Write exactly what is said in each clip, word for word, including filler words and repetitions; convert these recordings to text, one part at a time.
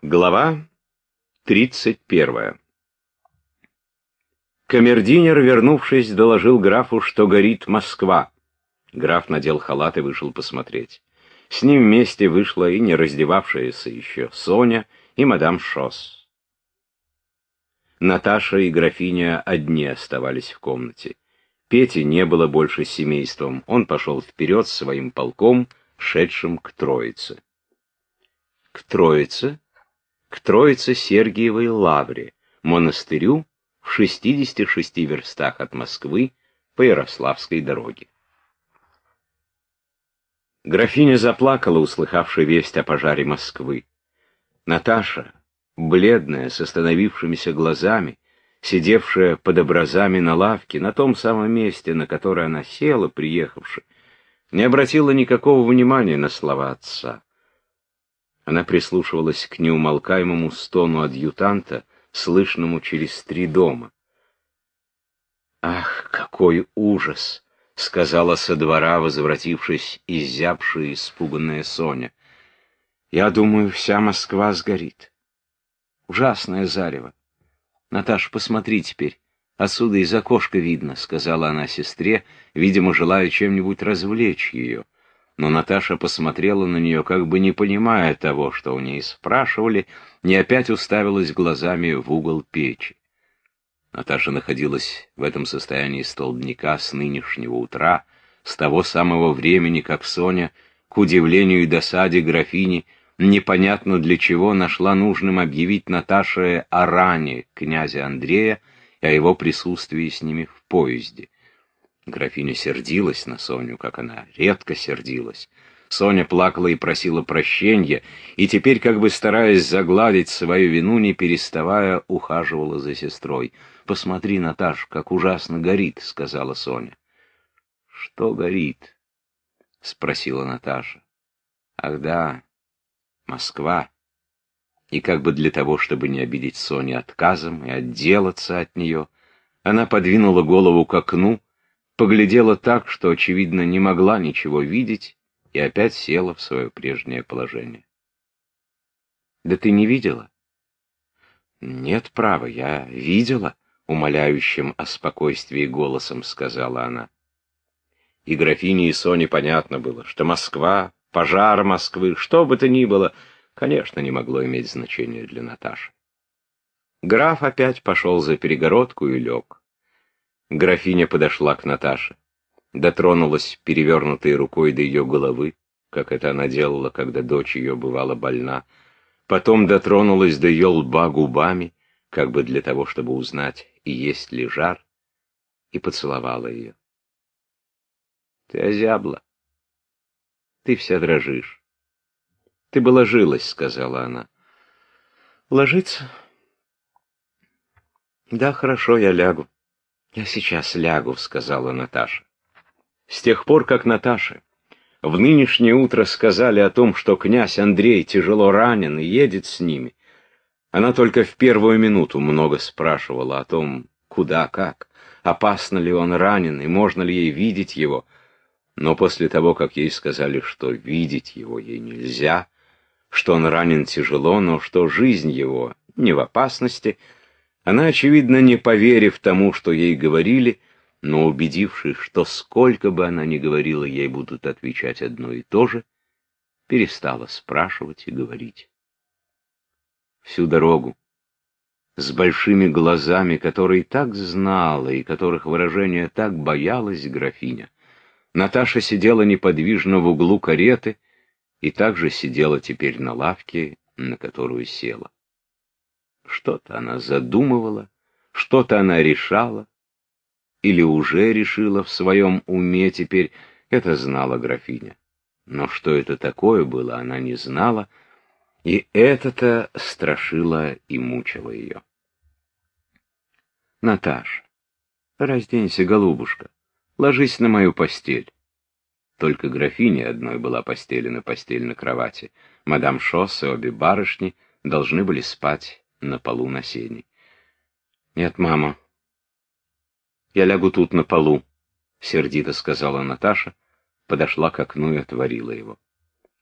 Глава тридцать первая. Камердинер, вернувшись, доложил графу, что горит Москва. Граф надел халат и вышел посмотреть. С ним вместе вышла и не раздевавшаяся еще Соня, и мадам Шосс. Наташа и графиня одни оставались в комнате. Пети не было больше с семейством. Он пошел вперед своим полком, шедшим к Троице. К Троице? К Троице-Сергиевой лавре, монастырю в шестидесяти шести верстах от Москвы по Ярославской дороге. Графиня заплакала, услыхавши весть о пожаре Москвы. Наташа, бледная, с остановившимися глазами, сидевшая под образами на лавке, на том самом месте, на которое она села, приехавши, не обратила никакого внимания на слова отца. Она прислушивалась к неумолкаемому стону адъютанта, слышному через три дома. «Ах, какой ужас!» — сказала со двора, возвратившись, изябшая и испуганная Соня. «Я думаю, вся Москва сгорит. Ужасное зарево. Наташа, посмотри теперь. Отсюда из окошка видно», — сказала она сестре, видимо, желая чем-нибудь развлечь ее. Но Наташа посмотрела на нее, как бы не понимая того, что у ней спрашивали, и опять уставилась глазами в угол печи. Наташа находилась в этом состоянии столбняка с нынешнего утра, с того самого времени, как Соня, к удивлению и досаде графини, непонятно для чего нашла нужным объявить Наташе о ране князя Андрея и о его присутствии с ними в поезде. Графиня сердилась на Соню, как она редко сердилась. Соня плакала и просила прощения, и теперь, как бы стараясь загладить свою вину, не переставая, ухаживала за сестрой. «Посмотри, Наташ, как ужасно горит», — сказала Соня. «Что горит?» — спросила Наташа. «Ах да, Москва». И как бы для того, чтобы не обидеть Соню отказом и отделаться от нее, она подвинула голову к окну, поглядела так, что, очевидно, не могла ничего видеть, и опять села в свое прежнее положение. «Да ты не видела?» «Нет, право, я видела», — умоляющим о спокойствии голосом сказала она. И графине и Соне понятно было, что Москва, пожар Москвы, что бы то ни было, конечно, не могло иметь значения для Наташи. Граф опять пошел за перегородку и лег. Графиня подошла к Наташе, дотронулась перевернутой рукой до ее головы, как это она делала, когда дочь ее бывала больна, потом дотронулась до ее лба губами, как бы для того, чтобы узнать, и есть ли жар, и поцеловала ее. «Ты озябла. Ты вся дрожишь. Ты бы ложилась», — сказала она. «Ложиться? Да, хорошо, я лягу. «Я сейчас лягу», — сказала Наташа. С тех пор, как Наташе в нынешнее утро сказали о том, что князь Андрей тяжело ранен и едет с ними, она только в первую минуту много спрашивала о том, куда, как, опасно ли он ранен и можно ли ей видеть его. Но после того, как ей сказали, что видеть его ей нельзя, что он ранен тяжело, но что жизнь его не в опасности, она, очевидно, не поверив тому, что ей говорили, но убедившись, что сколько бы она ни говорила, ей будут отвечать одно и то же, перестала спрашивать и говорить. Всю дорогу, с большими глазами, которые так знала и которых выражение так боялась графиня, Наташа сидела неподвижно в углу кареты и также сидела теперь на лавке, на которую села. Что-то она задумывала, что-то она решала, или уже решила в своем уме теперь, это знала графиня. Но что это такое было, она не знала, и это-то страшило и мучило ее. «Наташа, разденься, голубушка, ложись на мою постель». Только графине одной была постелена постель на кровати. Мадам Шосс и обе барышни должны были спать на полу на сене. «Нет, мама, я лягу тут на полу», — сердито сказала Наташа, подошла к окну и отворила его.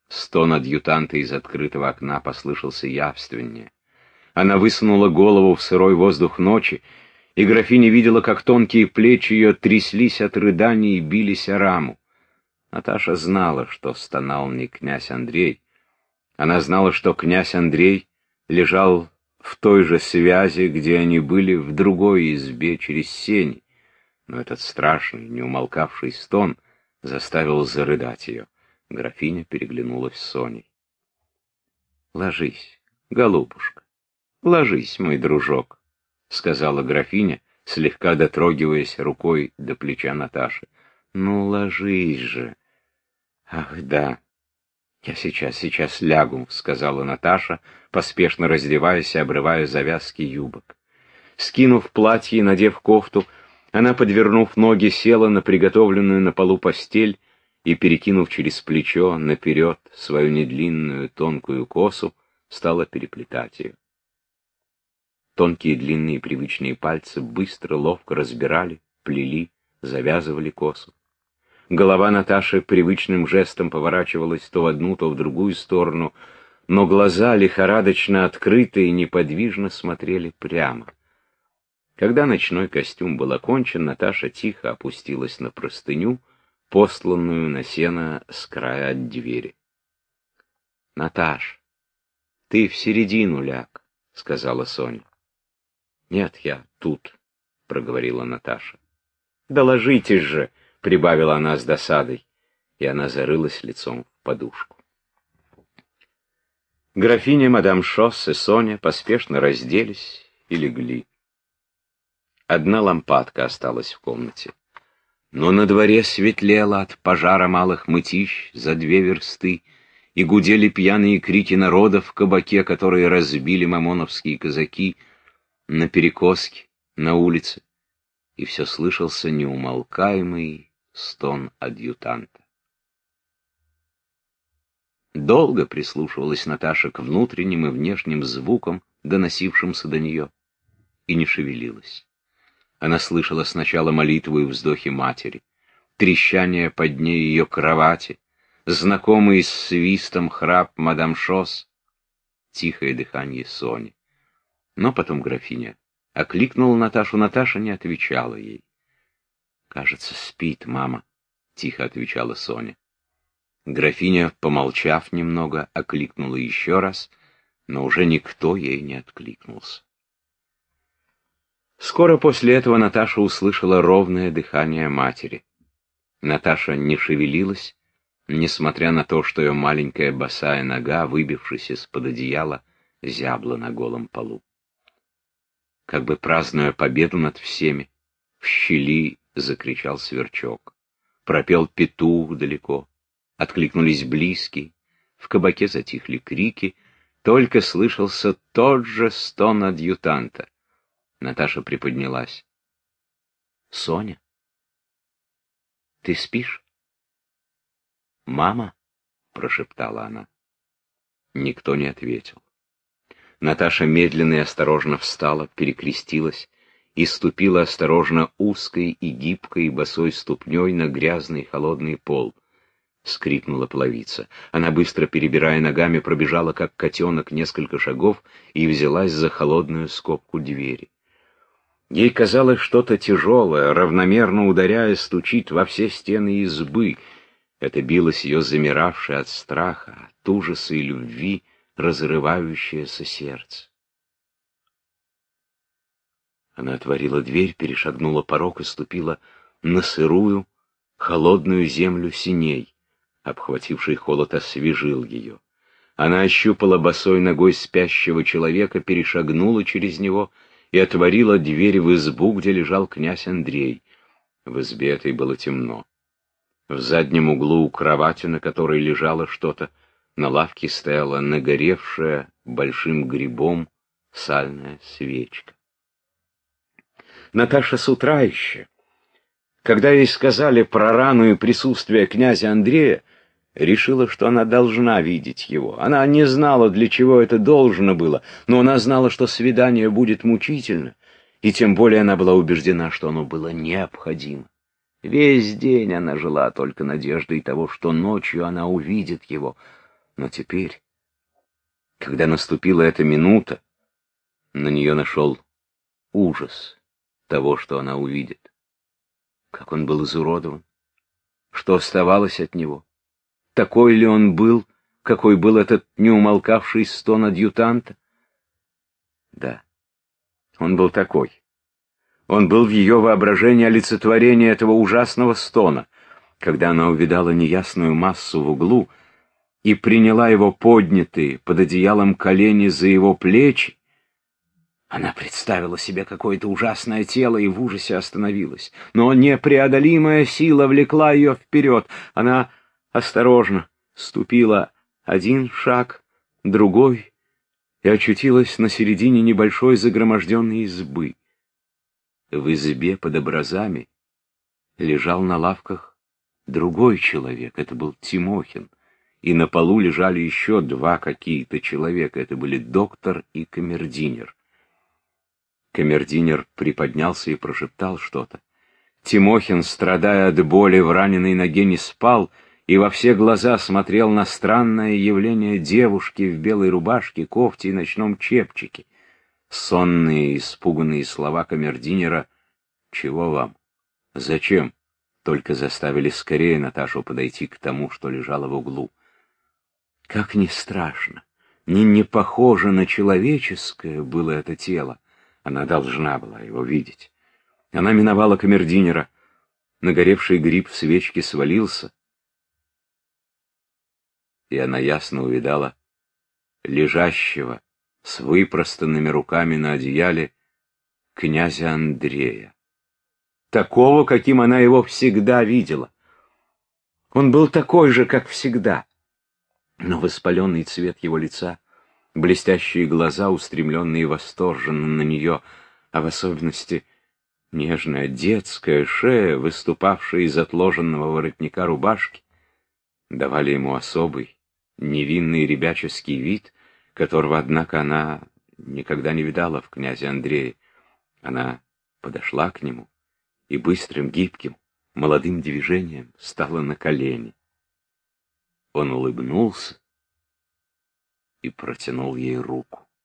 Стон адъютанта из открытого окна послышался явственнее. Она высунула голову в сырой воздух ночи, и графиня видела, как тонкие плечи ее тряслись от рыданий и бились о раму. Наташа знала, что стонал не князь Андрей. Она знала, что князь Андрей лежал в той же связи, где они были в другой избе через сени. Но этот страшный, неумолкавший стон заставил зарыдать ее. Графиня переглянулась с Соней. «Ложись, голубушка, ложись, мой дружок», — сказала графиня, слегка дотрогиваясь рукой до плеча Наташи. «Ну, ложись же». «Ах, да, я сейчас, сейчас лягу», — сказала Наташа, поспешно раздеваясь и обрывая завязки юбок. Скинув платье и надев кофту, она, подвернув ноги, села на приготовленную на полу постель и, перекинув через плечо наперед свою недлинную тонкую косу, стала переплетать ее. Тонкие длинные привычные пальцы быстро, ловко разбирали, плели, завязывали косу. Голова Наташи привычным жестом поворачивалась то в одну, то в другую сторону, но глаза, лихорадочно открытые, неподвижно смотрели прямо. Когда ночной костюм был окончен, Наташа тихо опустилась на простыню, посланную на сено с края от двери. — Наташ, ты в середину ляг, — сказала Соня. — Нет, я тут, — проговорила Наташа. — Да ложитесь же, — прибавила она с досадой, и она зарылась лицом в подушку. Графиня, мадам Шосс и Соня поспешно разделись и легли. Одна лампадка осталась в комнате. Но на дворе светлело от пожара малых мытищ за две версты, и гудели пьяные крики народа в кабаке, которые разбили мамоновские казаки на перекоске, на улице, и все слышался неумолкаемый стон адъютанта. Долго прислушивалась Наташа к внутренним и внешним звукам, доносившимся до нее, и не шевелилась. Она слышала сначала молитву и вздохи матери, трещание под ней ее кровати, знакомый с свистом храп мадам Шосс, тихое дыхание Сони. Но потом графиня окликнула Наташу, Наташа не отвечала ей. «Кажется, спит мама», — тихо отвечала Соня. Графиня, помолчав немного, окликнула еще раз, но уже никто ей не откликнулся. Скоро после этого Наташа услышала ровное дыхание матери. Наташа не шевелилась, несмотря на то, что ее маленькая босая нога, выбившись из-под одеяла, зябла на голом полу. Как бы празднуя победу над всеми, в щели закричал сверчок. Пропел петух далеко, откликнулись близкие, в кабаке затихли крики, только слышался тот же стон адъютанта. Наташа приподнялась. — Соня, ты спишь? — Мама, — прошептала она. Никто не ответил. Наташа медленно и осторожно встала, перекрестилась и ступила осторожно узкой и гибкой босой ступней на грязный холодный пол. Скрипнула половица. Она, быстро перебирая ногами, пробежала, как котенок, несколько шагов и взялась за холодную скобку двери. Ей казалось, что-то тяжелое, равномерно ударяя, стучит во все стены избы. Это билось ее замиравшее от страха, от ужаса и любви разрывающееся сердце. Она отворила дверь, перешагнула порог и ступила на сырую, холодную землю сеней. Обхвативший холод освежил ее. Она ощупала босой ногой спящего человека, перешагнула через него и отворила дверь в избу, где лежал князь Андрей. В избе этой было темно. В заднем углу у кровати, на которой лежало что-то, на лавке стояла нагоревшая большим грибом сальная свечка. Наташа с утра еще, когда ей сказали про рану и присутствие князя Андрея, решила, что она должна видеть его. Она не знала, для чего это должно было, но она знала, что свидание будет мучительно, и тем более она была убеждена, что оно было необходимо. Весь день она жила только надеждой того, что ночью она увидит его, Но теперь, когда наступила эта минута, на нее нашел ужас того, что она увидит. Как он был изуродован, что оставалось от него. Такой ли он был, какой был этот неумолкавший стон адъютанта? Да, он был такой. Он был в ее воображении олицетворение этого ужасного стона. Когда она увидала неясную массу в углу и приняла его поднятые под одеялом колени за его плечи, она представила себе какое-то ужасное тело и в ужасе остановилась. Но непреодолимая сила влекла ее вперед. Она осторожно ступила один шаг, другой, и очутилась на середине небольшой загроможденной избы. В избе под образами лежал на лавках другой человек, это был Тимохин, и на полу лежали еще два какие-то человека, это были доктор и камердинер. Камердинер приподнялся и прошептал что-то. Тимохин, страдая от боли в раненой ноге, не спал и во все глаза смотрел на странное явление девушки в белой рубашке, кофте и ночном чепчике. Сонные, испуганные слова камердинера «Чего вам? Зачем?» только заставили скорее Наташу подойти к тому, что лежало в углу. Как ни страшно, ни не похоже на человеческое было это тело. Она должна была его видеть. Она миновала камердинера. Нагоревший гриб в свечке свалился, и она ясно увидала лежащего с выпростанными руками на одеяле князя Андрея. Такого, каким она его всегда видела. Он был такой же, как всегда, но воспаленный цвет его лица, блестящие глаза, устремленные восторженно на нее, а в особенности нежная детская шея, выступавшая из отложенного воротника рубашки, давали ему особый, невинный ребяческий вид, которого, однако, она никогда не видала в князе Андрее. Она подошла к нему и быстрым, гибким, молодым движением стала на колени. Он улыбнулся и протянул ей руку.